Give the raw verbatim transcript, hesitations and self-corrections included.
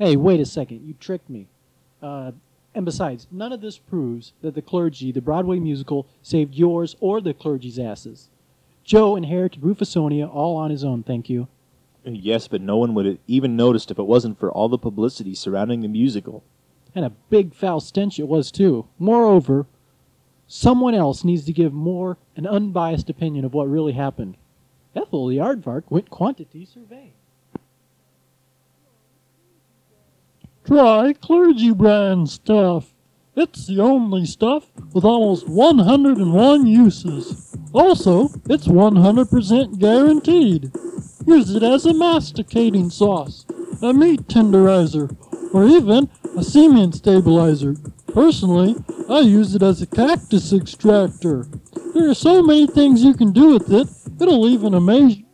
Hey, wait a second. You tricked me. Uh, and besides, none of this proves that the clergy, the Broadway musical, saved yours or the clergy's asses. Joe inherited Rufusonia all on his own, thank you. Yes, but no one would have even noticed if it wasn't for all the publicity surrounding the musical. And a big foul stench it was, too. Moreover, someone else needs to give more an unbiased opinion of what really happened. Ethel the aardvark went quantity surveying. Try clergy brand stuff. It's the only stuff with almost one hundred one uses. Also, it's one hundred percent guaranteed. Use it as a masticating sauce, a meat tenderizer, or even a semen stabilizer. Personally, I use it as a cactus extractor. There are so many things you can do with it, it'll even amaze you.